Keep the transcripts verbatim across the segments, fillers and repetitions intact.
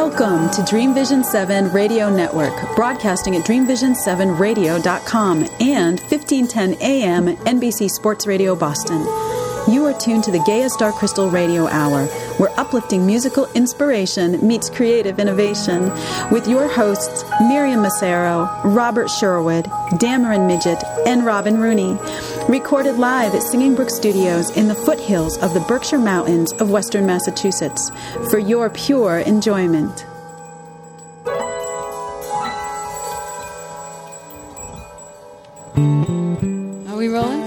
Welcome to Dream Vision seven Radio Network, broadcasting at dream vision seven radio dot com and fifteen ten A M N B C Sports Radio Boston. You are tuned to the Gaia Star Crystal Radio Hour, where uplifting musical inspiration meets creative innovation, with your hosts Miriam Massaro, Robert Sherwood, Dameron Midget, and Robin Rooney. Recorded live at Singing Brook Studios in the foothills of the Berkshire Mountains of Western Massachusetts, for your pure enjoyment. Are we rolling?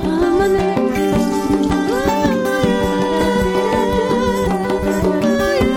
Oh,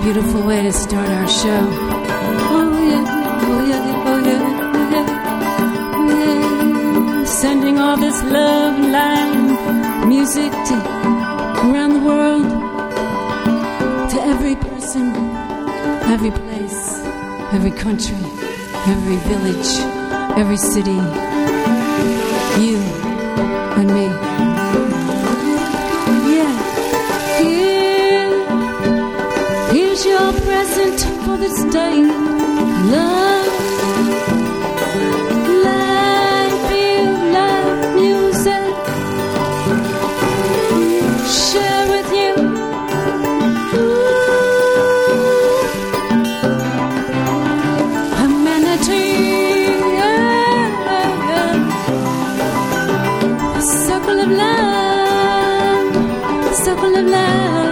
beautiful way to start our show. Oh yeah, oh yeah, oh yeah, oh yeah, oh yeah. Sending all this love and light and music to around the world, to every person, every place, every country, every village, every city, you and me. Yeah, here, here's your present for this day. Love, life, feel, love, music. Share with you. Ooh, humanity. A circle of love, a circle of life.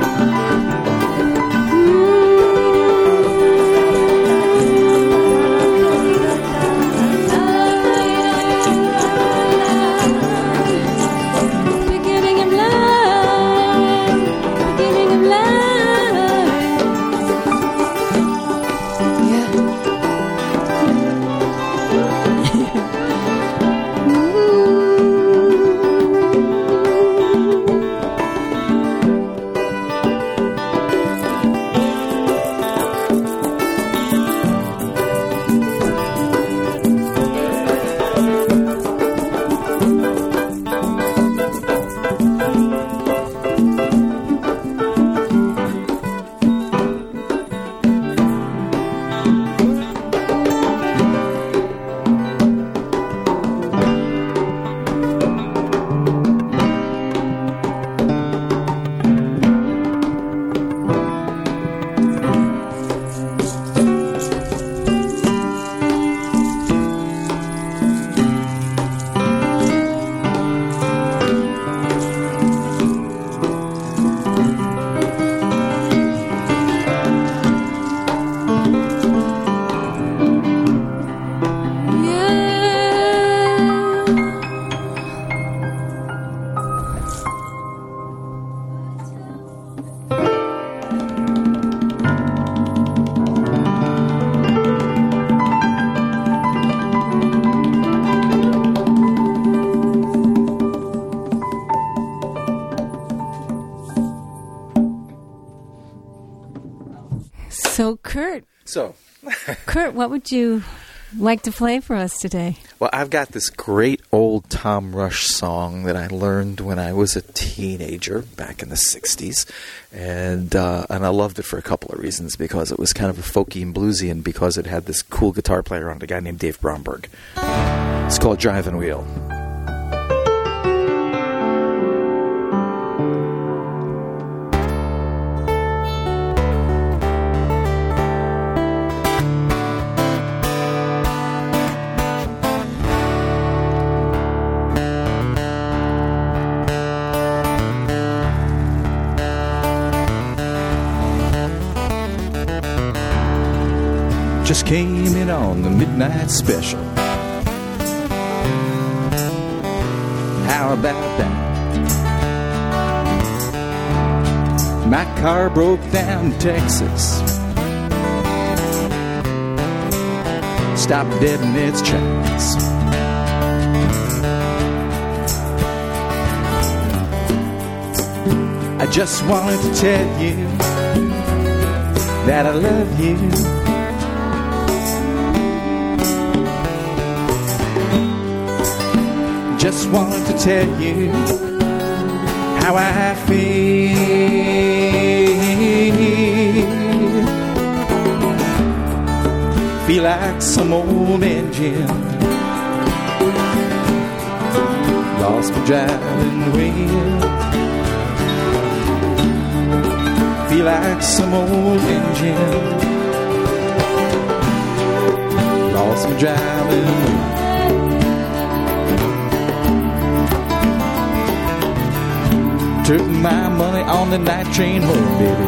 So, Kurt. So. Kurt, what would you like to play for us today? Well, I've got this great old Tom Rush song that I learned when I was a teenager back in the sixties. And uh, and I loved it for a couple of reasons. Because it was kind of a folky and bluesy, and because it had this cool guitar player on it, a guy named Dave Bromberg. It's called Driving Wheel. Just came in on the midnight special. How about that? My car broke down in Texas. Stopped dead in its tracks. I just wanted to tell you that I love you. Just wanted to tell you how I feel. Feel like some old engine lost my driving wheel. Feel like some old engine lost my driving wheel. Took my money on the night train home, baby.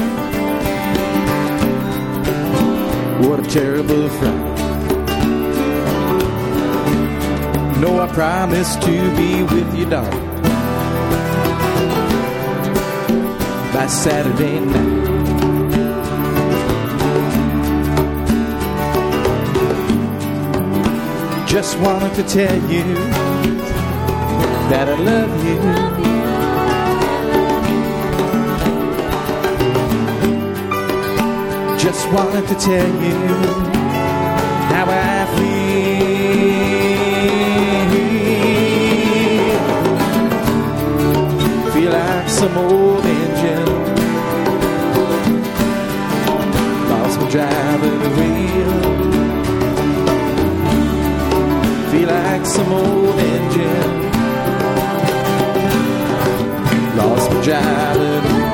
What a terrible fright. No, I promised to be with you, darling, by Saturday night. just wanted to tell you that I love you. Just wanted to tell you how I feel. Feel like some old engine lost my driving wheel. Feel like some old engine lost my driving wheel.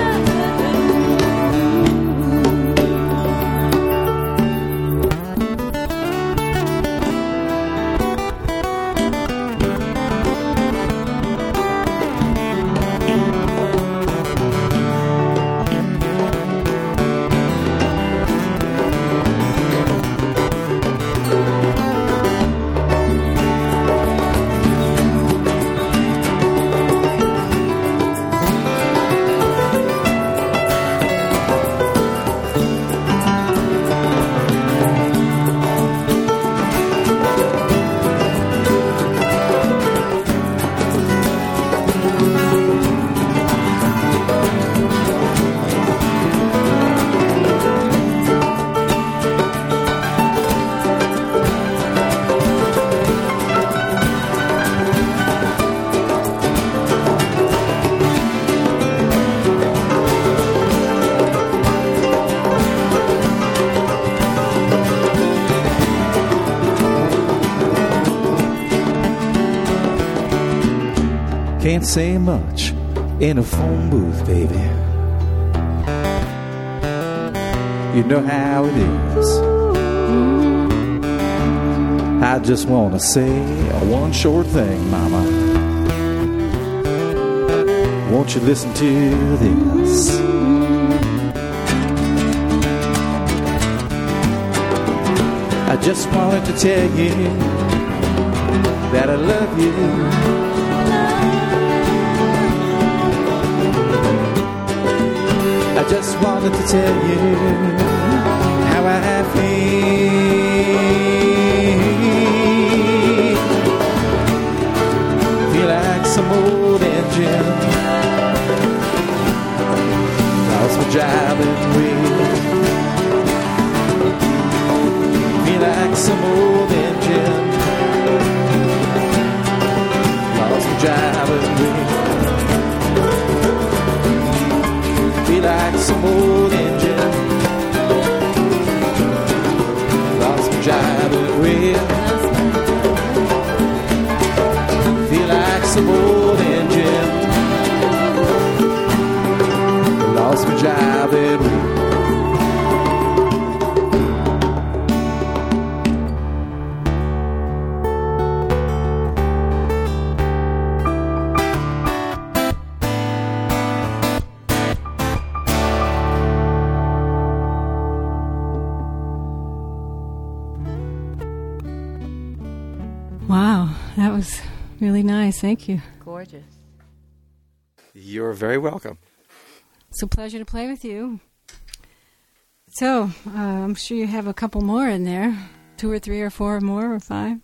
Can't say much in a phone booth, baby. You know how it is. I just want to say one short thing, mama. Won't you listen to this? I just wanted to tell you that I love you. I just wanted to tell you how I feel. Feel like some old engine lost my driving wheel. Feel like some old engine lost my driving wheel. Feel like some old engine lost my driving wheel. Feel like some old engine lost my driving wheel. Wow, that was really nice. Thank you. Gorgeous. You're very welcome. It's a pleasure to play with you. So, uh, I'm sure you have a couple more in there. Two or three or four more or five.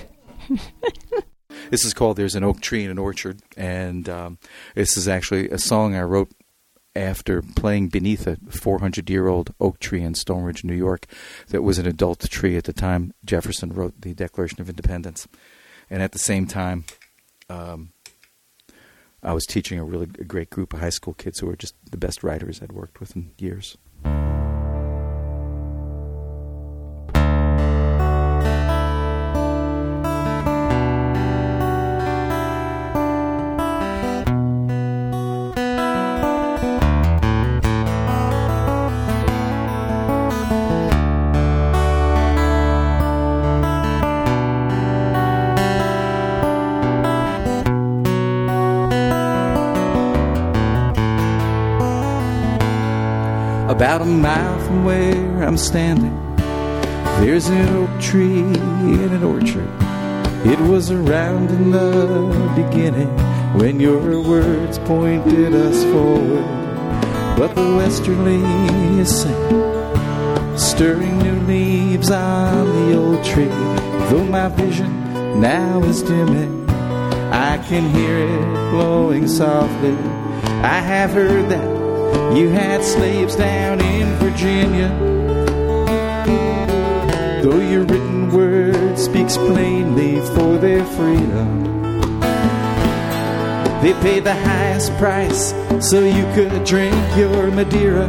This is called There's an Oak Tree in an Orchard, and um, this is actually a song I wrote after playing beneath a four hundred year old oak tree in Stone Ridge, New York, that was an adult tree at the time Jefferson wrote the Declaration of Independence. And at the same time, um, I was teaching a really a great group of high school kids who were just the best writers I'd worked with in years. About a mile from where I'm standing, there's an oak tree in an orchard. It was around in the beginning when your words pointed us forward. But the westerly is saying, stirring new leaves on the old tree. Though my vision now is dimming, I can hear it blowing softly. I have heard that you had slaves down in Virginia. Though your written word speaks plainly for their freedom, they paid the highest price so you could drink your Madeira.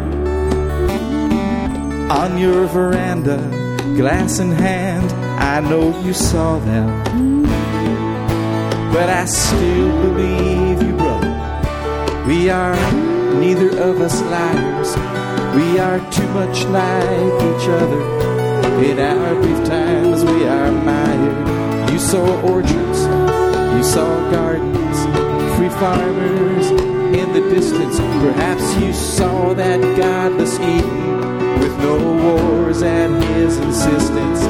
On your veranda, glass in hand, I know you saw them. But I still believe you, brother. We are neither of us liars. We are too much like each other. In our brief times we are mired. You saw orchards, you saw gardens, free farmers in the distance. Perhaps you saw that godless Eden with no wars at his insistence.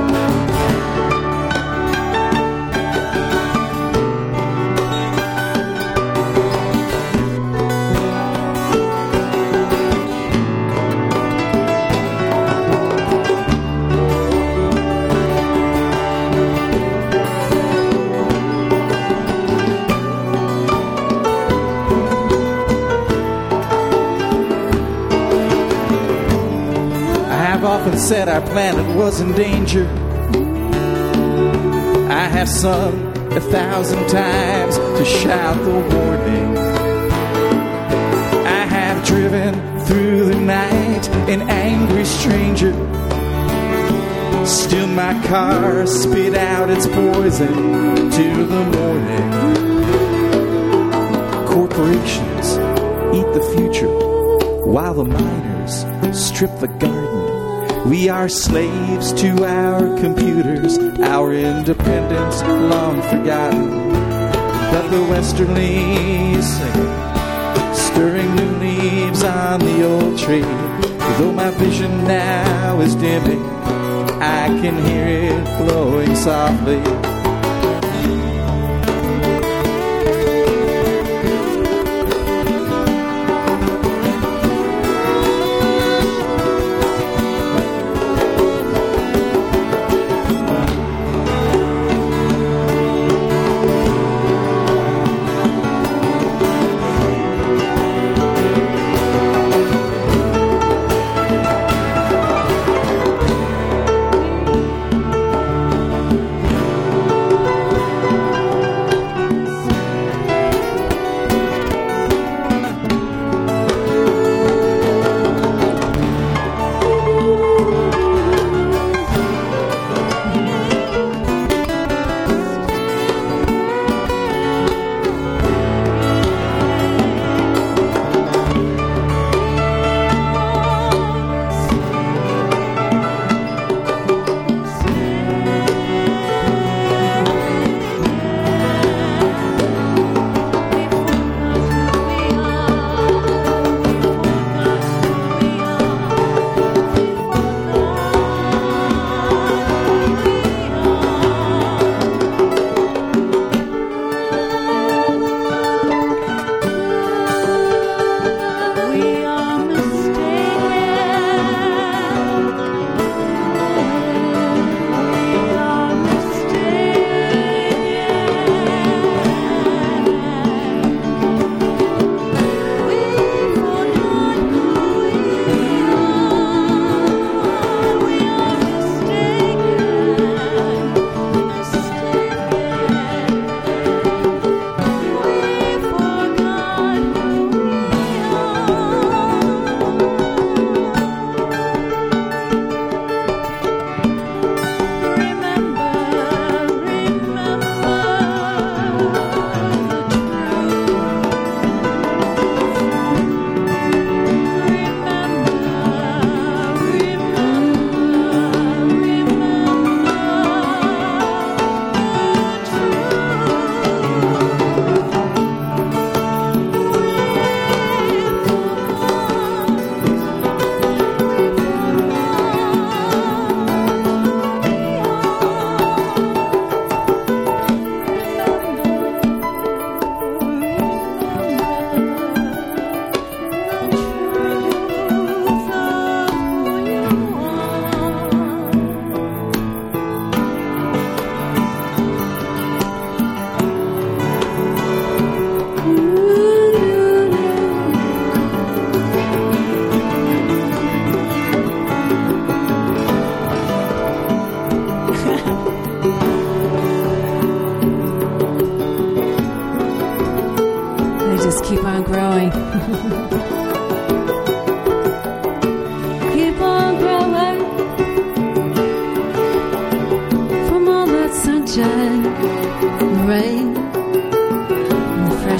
Said our planet was in danger. I have sung a thousand times to shout the warning. I have driven through the night an angry stranger. Still my car spit out its poison to the morning. Corporations eat the future while the miners strip the garden. We are slaves to our computers, our independence long forgotten. But the westerlies sing, stirring new leaves on the old tree. Though my vision now is dimming, I can hear it blowing softly.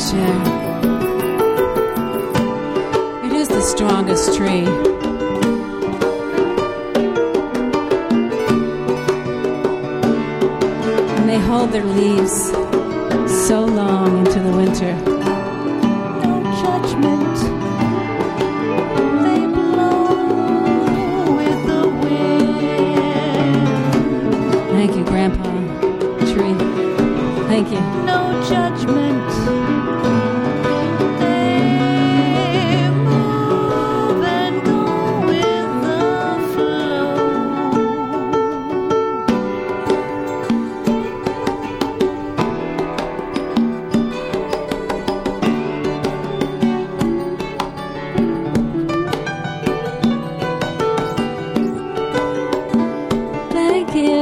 fresh air. It is the strongest tree. And they hold their leaves so long into the winter. No judgment. They blow with the wind. Thank you, Grandpa Tree. Thank you. No judgment. They move and go with the flow. Thank you.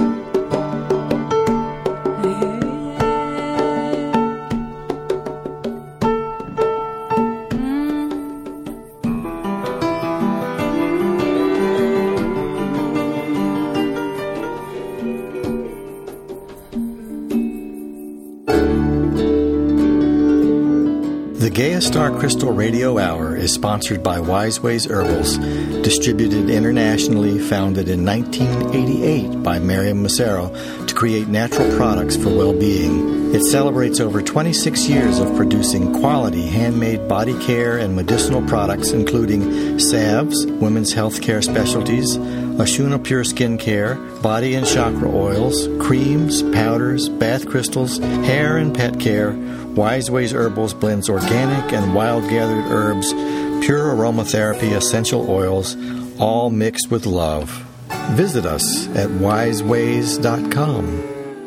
The Gaia Star Crystal Radio Hour is sponsored by Wise Ways Herbals, distributed internationally, founded in nineteen eighty-eight by Miriam Massaro to create natural products for well-being. It celebrates over twenty-six years of producing quality handmade body care and medicinal products, including salves, women's health care specialties, Ashuna Pure Skin Care, body and chakra oils, creams, powders, bath crystals, hair and pet care. Wise Ways Herbals blends organic and wild-gathered herbs, pure aromatherapy essential oils, all mixed with love. Visit us at wise ways dot com.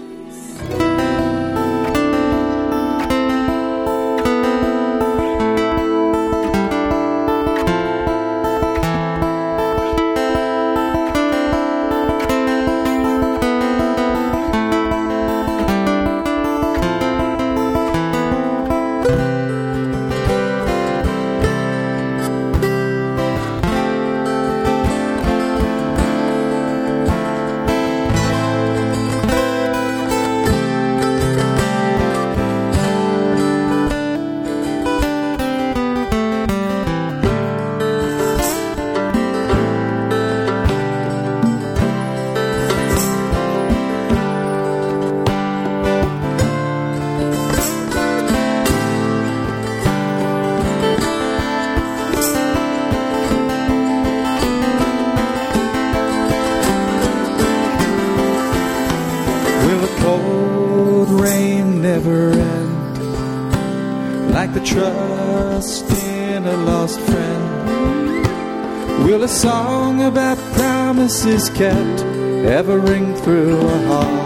Like the trust in a lost friend, will a song about promises kept ever ring through a hall?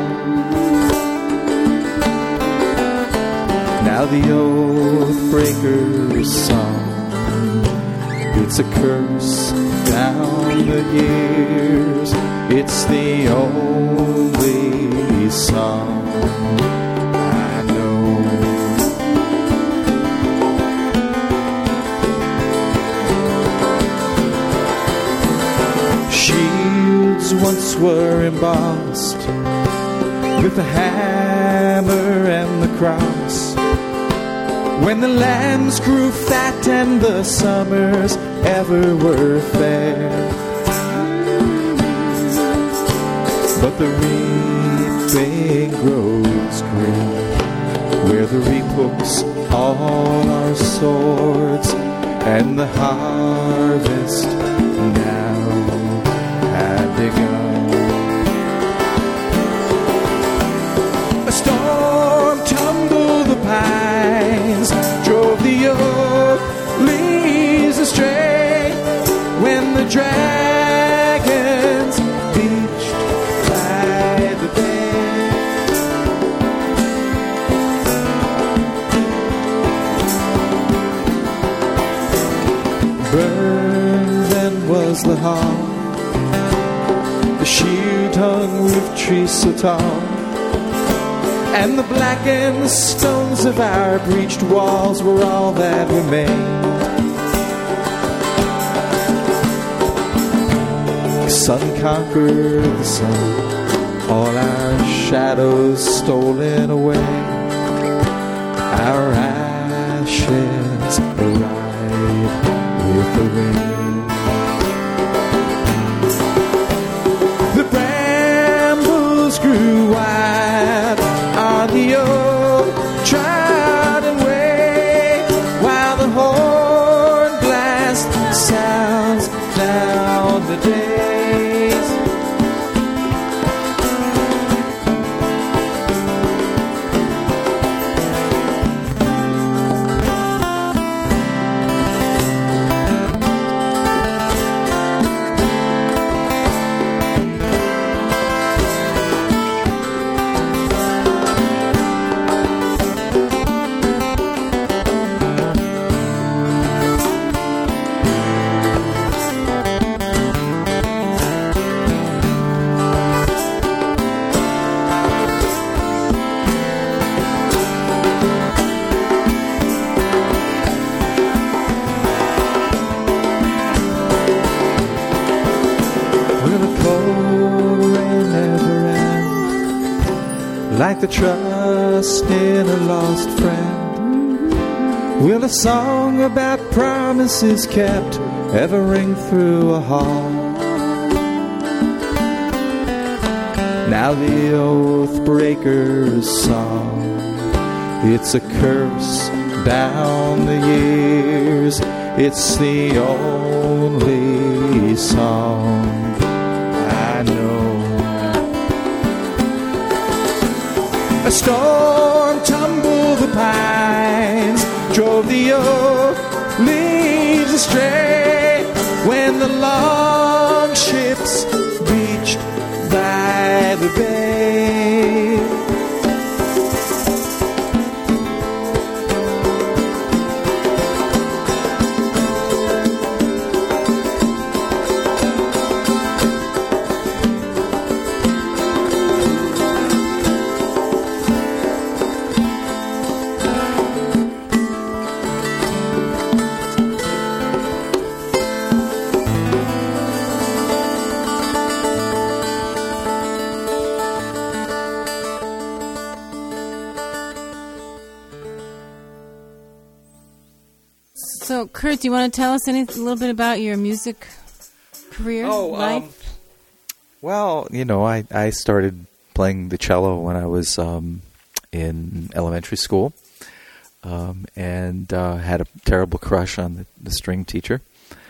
Now the oath breaker's song, it's a curse down the years. It's the only song I know. Shields once were embossed with the hammer and the cross, when the lambs grew fat and the summers ever were fair. But the reaping grows green, where the reap hooks all our swords, and the harvest now had begun. A storm tumbled the pines, drove the oak leaves astray, when the dragons beached by the bay. Burned then was the hall, the sheer tongue with trees so tall, and the blackened stones of our breached walls were all that remained. The sun conquered the sun, all our shadows stolen away, our sheds a ride with the wind. The brambles grew wide on the old trodden way, while the horn blast sounds down the days. Like the trust in a lost friend, will a song about promises kept ever ring through a hall? Now the oath breaker's song, it's a curse down the years. It's the only song I know. A storm tumbled the pines, drove the oak leaves astray, when the long ships reached by the bay. So, Kurt, do you want to tell us anything, a little bit about your music career, Oh, life? um, well, you know, I, I started playing the cello when I was um, in elementary school, um, and uh, had a terrible crush on the, the string teacher,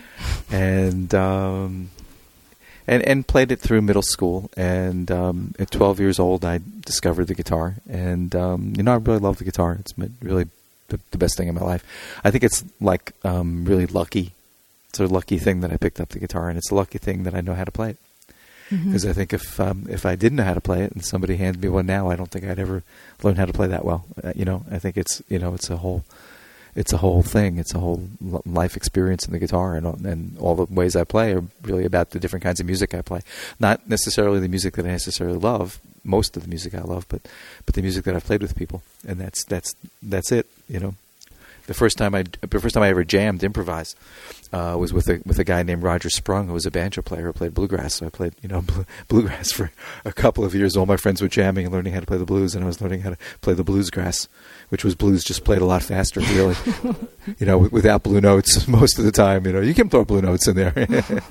and um, and and played it through middle school. And um, at twelve years old, I discovered the guitar, and um, you know, I really love the guitar. It's really the, the best thing in my life. I think it's like um, really lucky. It's a lucky thing that I picked up the guitar, and it's a lucky thing that I know how to play it. Because mm-hmm. I think if um, if I didn't know how to play it and somebody handed me one now, I don't think I'd ever learn how to play that well. Uh, you know, I think it's you know it's a whole it's a whole thing. It's a whole life experience in the guitar, and and all the ways I play are really about the different kinds of music I play. Not necessarily the music that I necessarily love. Most of the music I love, but but the music that I've played with people, and that's that's that's it. You know, the first time I the first time I ever jammed, improvised, uh, was with a with a guy named Roger Sprung, who was a banjo player who played bluegrass. So I played you know bl- bluegrass for a couple of years. All my friends were jamming and learning how to play the blues, and I was learning how to play the bluesgrass, which was blues just played a lot faster, really. you know, w- without blue notes most of the time. You know, you can throw blue notes in there.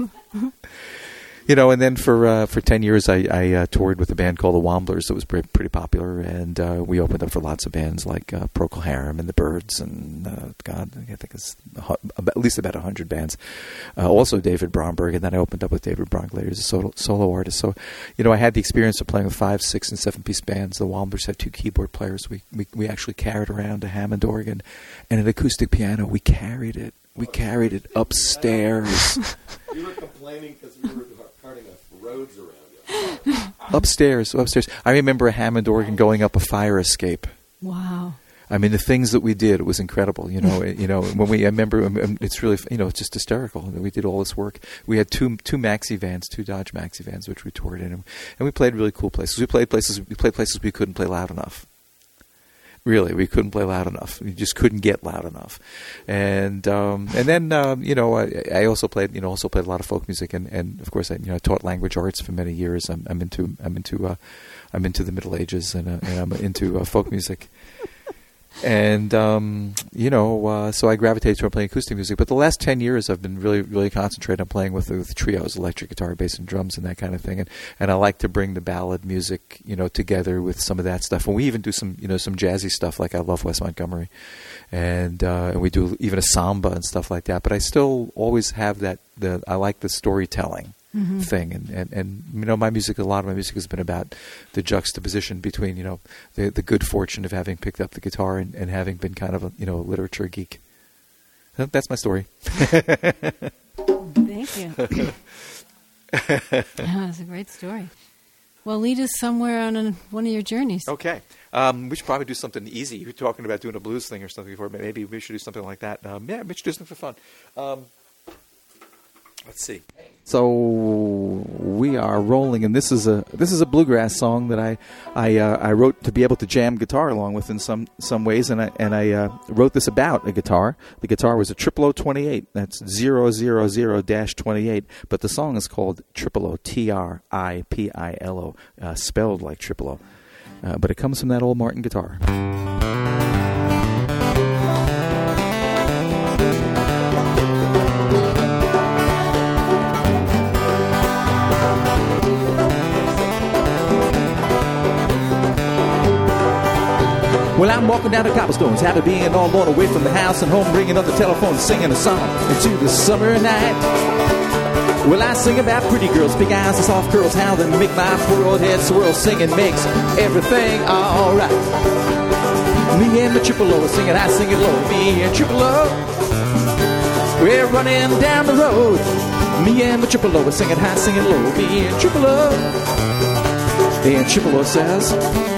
You know, and then for uh, for ten years, I, I uh, toured with a band called the Womblers that was pretty, pretty popular, and uh, we opened up for lots of bands like uh, Procol Harum and the Byrds, and uh, God, I think it's at least about a hundred bands. Uh, also David Bromberg, and then I opened up with David Bromberg as a solo, solo artist. So, you know, I had the experience of playing with five, six, and seven piece bands. The Womblers had two keyboard players. We we we actually carried around a Hammond organ and an acoustic piano. We carried it. We carried it upstairs. You were complaining because we were carting roads around you. upstairs, upstairs. I remember a Hammond organ going up a fire escape. Wow. I mean, the things that we did, it was incredible. You know, you know, when we, I remember, um, it's really, you know, it's just hysterical that we did all this work. We had two two maxi vans, two Dodge maxi vans, which we toured in, and we played really cool places. We played places, we played places we couldn't play loud enough. Really, we couldn't play loud enough. We just couldn't get loud enough, and um, and then um, you know I, I also played you know also played a lot of folk music, and, and of course I you know I taught language arts for many years. I'm, I'm into I'm into uh, I'm into the Middle Ages, and, uh, and I'm into uh, folk music. And, um, you know, uh, so I gravitated toward playing acoustic music. But the last ten years I've been really, really concentrated on playing with, with trios, electric guitar, bass, and drums, and that kind of thing. And, and I like to bring the ballad music, you know, together with some of that stuff. And we even do some, you know, some jazzy stuff, like I love Wes Montgomery. And, uh, and we do even a samba and stuff like that. But I still always have that, the I like the storytelling. Mm-hmm. thing and, and and you know my music a lot of my music has been about the juxtaposition between you know the the good fortune of having picked up the guitar and, and having been kind of a you know a literature geek. That's my story. Thank you. That's a great story. Well, lead us somewhere on a, one of your journeys. Okay. Um, we should probably do something easy. You were talking about doing a blues thing or something before, but maybe we should do something like that. Um, yeah, we should do something for fun. Um, let's see. So we are rolling, and this is a this is a bluegrass song that I I uh, I wrote to be able to jam guitar along with in some some ways, and I and I uh, wrote this about a guitar. The guitar was a Triple O twenty-eight. That's zero zero zero dash twenty-eight. But the song is called Triple O, T R I P I L O, uh, spelled like Triple O. Uh, but it comes from that old Martin guitar. Well, I'm walking down the cobblestones, happy being all alone away from the house and home, ringing up the telephone, singing a song into the summer night. Well, I sing about pretty girls, big eyes and soft curls, how they make my poor old head swirl. Singing makes everything all right. Me and the Triple O singing, I sing it low. Me and Triple O, we're running down the road. Me and the Triple O singing high, singing low. Me and Triple O, and Triple O says,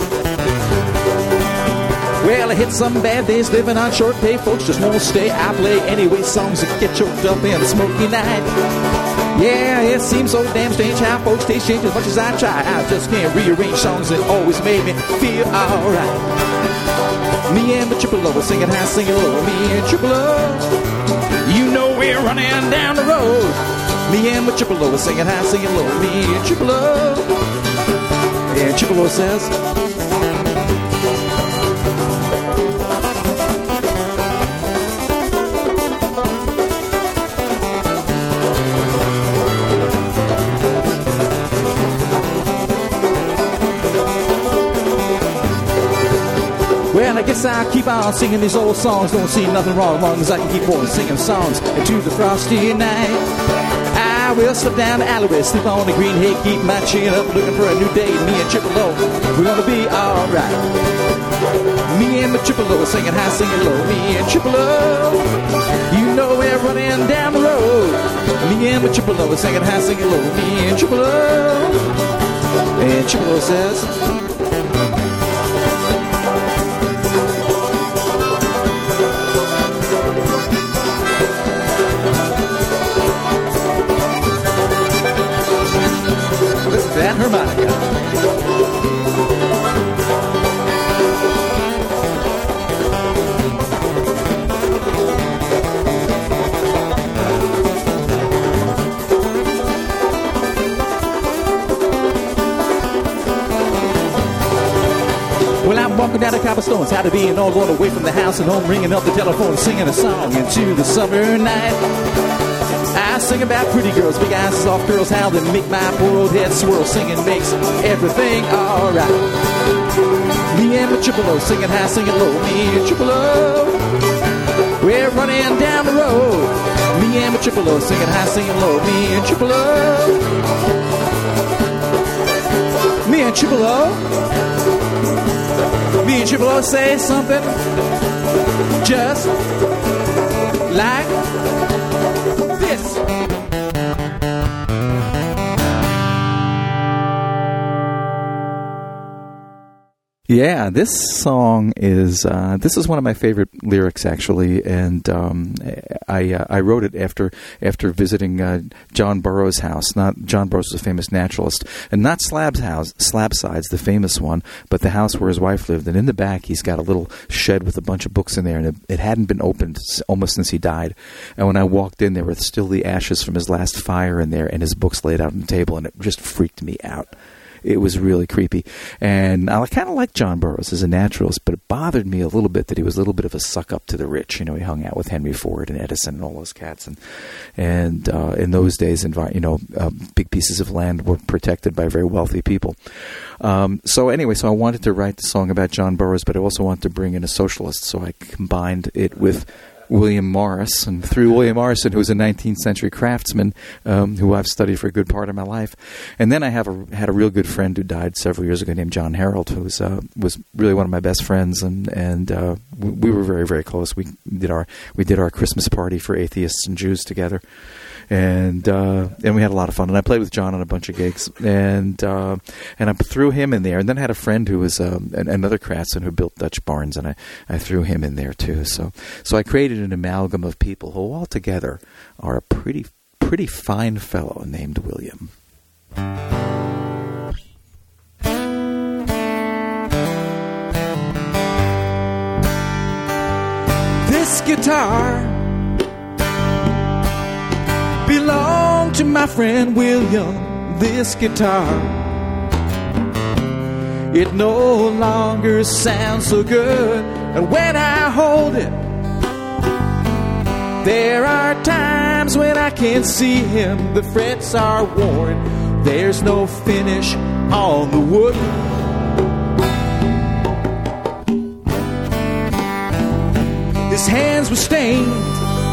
well, I hit some bad days living on short pay. Folks just won't stay. I play anyway songs that get choked up in a smoky night. Yeah, it seems so damn strange how folks taste change as much as I try. I just can't rearrange songs that always made me feel alright. Me and the Triple O singing high, singing low. Me and Triple O, you know we're running down the road. Me and the Triple O singing high, singing low. Me and Triple O, and Triple O says, well, I guess I'll keep on singing these old songs. Don't see nothing wrong as long as I can keep on singing songs into the frosty night. I will slip down the alleyway, sleep on the green hay, keep my chin up, looking for a new day. Me and Triple O, we're gonna be alright. Me and the Triple O singing high, singing low. Me and Triple O, you know we're running down the road. Me and the Triple O singing high, singing low. Me and Triple O, and Triple O says, that harmonica. Well, I'm walking down the cobblestones, how to be and all going away from the house and home, ringing up the telephone, singing a song into the summer night. I sing about pretty girls, big eyes, soft girls, how they make my poor old head swirl. Singing makes everything alright. Me and the Triple O singing high, singing low. Me and Triple O, we're running down the road. Me and the Triple O singing high, singing low. Me and Triple O, me and Triple O, me and Triple O say something just like this. Yeah, this song is uh, this is one of my favorite lyrics actually, and um, I uh, I wrote it after after visiting uh, John Burroughs' house. Not John Burroughs was a famous naturalist, and not Slab's house, Slabsides, the famous one, but the house where his wife lived. And in the back, he's got a little shed with a bunch of books in there, and it, it hadn't been opened almost since he died. And when I walked in, there were still the ashes from his last fire in there, and his books laid out on the table, and it just freaked me out. it was really creepy. And I kind of liked John Burroughs as a naturalist, but it bothered me a little bit that he was a little bit of a suck up to the rich. You know, he hung out with Henry Ford and Edison and all those cats. And and uh, in those days, envi- you know, uh, big pieces of land were protected by very wealthy people. Um, so anyway, so I wanted to write the song about John Burroughs, but I also wanted to bring in a socialist. So I combined it with William Morris, and through William Morrison, who was a nineteenth century craftsman, um, who I've studied for a good part of my life. And then I have a, had a real good friend who died several years ago named John Harold, who was, uh, was really one of my best friends, and and uh, we, we were very, very close. We did our we did our Christmas party for atheists and Jews together. And uh, and we had a lot of fun. And I played with John on a bunch of gigs. And uh, and I threw him in there. And then I had a friend who was um, an, another craftsman who built Dutch barns. And I, I threw him in there too. So so I created an amalgam of people who all together are a pretty, pretty fine fellow named William. This guitar belonged to my friend William. This guitar, it no longer sounds so good. And when I hold it, there are times when I can't see him. The frets are worn, there's no finish on the wood. His hands were stained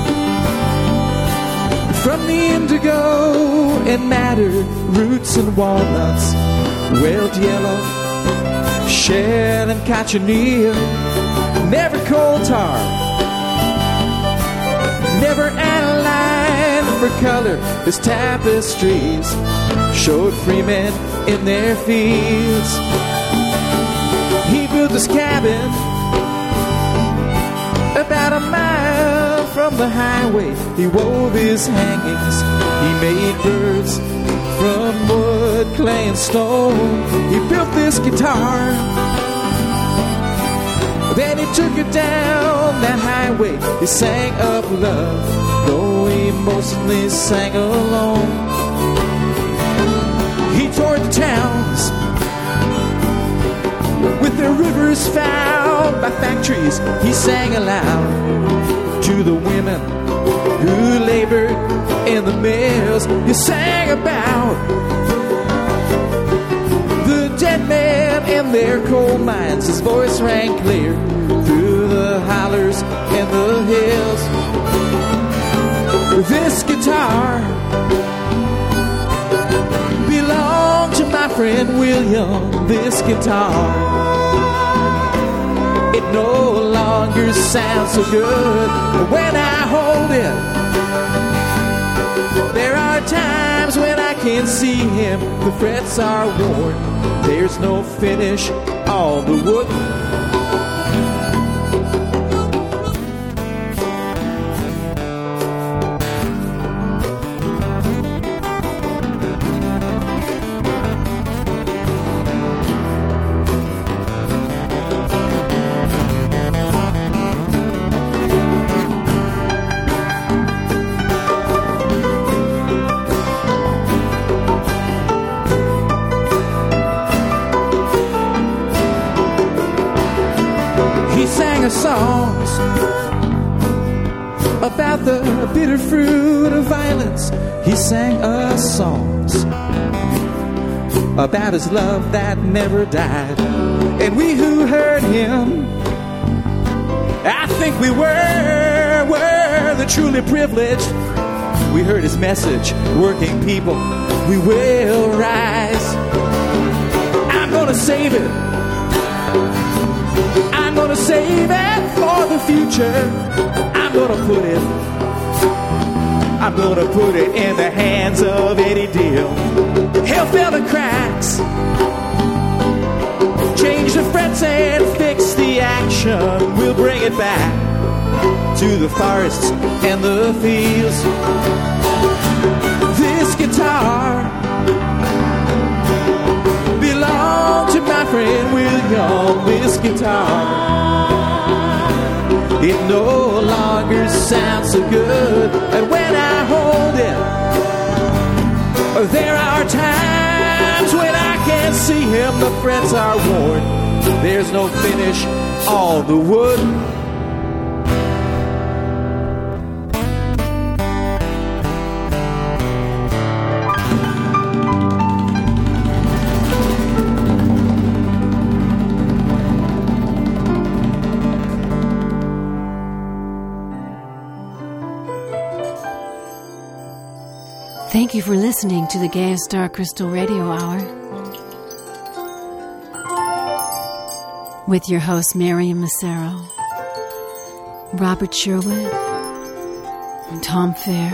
from the indigo and madder, roots and walnuts, welled yellow, shell and cochineal, never coal tar, never aniline for color. His tapestries showed free men in their fields. He built his cabin about a mile from the highway. He wove his hangings, he made birds from wood, clay and stone. He built this guitar, then he took it down that highway. He sang of love, though he mostly sang alone. He toured the towns with their rivers fouled by factories. He sang aloud to the women who labored in the mills. He sang about the dead men in their coal mines. His voice rang clear through the hollers and the hills. This guitar belonged to my friend William. This guitar, it no longer sounds so good. But when I hold it, there are times when I can't see him. The frets are worn, there's no finish on the wood. Songs about the bitter fruit of violence. He sang us songs about his love that never died. And we who heard him, I think we were, were the truly privileged. We heard his message, working people, we will rise. I'm gonna save it, I'm gonna save it for the future. I'm gonna put it, I'm gonna put it in the hands of Eddie Deal. He'll fill the cracks, change the frets and fix the action. We'll bring it back to the forests and the fields. This guitar belonged to my friend William. This guitar, it no longer sounds so good. And when I hold it, there are times when I can't see him, the friends are warned. There's no finish on the wood. Thank you for listening to the Gaius Star Crystal Radio Hour with your host, Miriam Massaro, Robert Sherwood, and Tom Fair,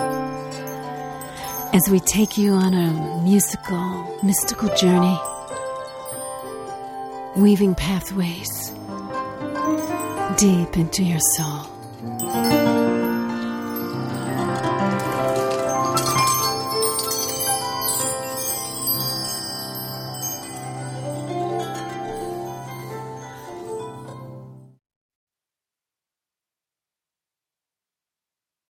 as we take you on a musical, mystical journey, weaving pathways deep into your soul.